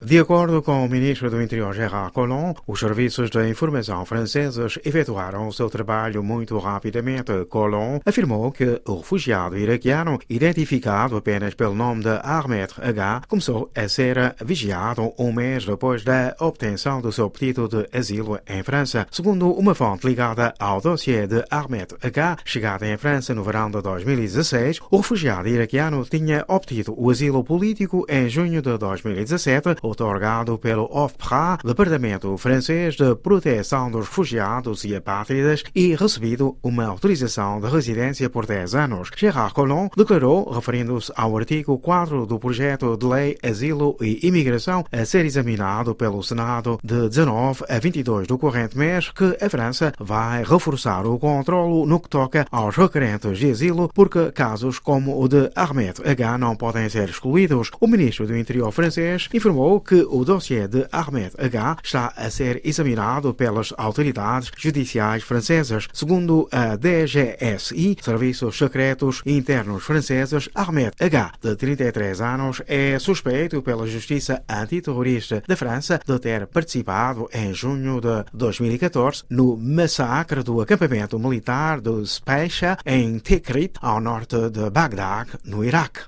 De acordo com o ministro do Interior Gérard Collomb, os serviços de informação franceses efetuaram o seu trabalho muito rapidamente. Collomb afirmou que o refugiado iraquiano, identificado apenas pelo nome de Ahmed H., começou a ser vigiado um mês depois da obtenção do seu pedido de asilo em França. Segundo uma fonte ligada ao dossiê de Ahmed H., chegado em França no verão de 2016, o refugiado iraquiano tinha obtido o asilo político em junho de 2017, otorgado pelo OFPRA, Departamento Francês de Proteção dos Refugiados e Apátridas, e recebido uma autorização de residência por 10 anos. Gérard Collomb declarou, referindo-se ao artigo 4 do projeto de lei Asilo e Imigração, a ser examinado pelo Senado de 19 a 22 do corrente mês, que a França vai reforçar o controlo no que toca aos requerentes de asilo, porque casos como o de Ahmed H. não podem ser excluídos. O ministro do Interior francês informou que o dossiê de Ahmed H. está a ser examinado pelas autoridades judiciais francesas. Segundo a DGSI, Serviços Secretos Internos Franceses, Ahmed H., de 33 anos, é suspeito pela Justiça Antiterrorista da França de ter participado em junho de 2014 no massacre do acampamento militar de Specha em Tikrit, ao norte de Bagdá, no Iraque.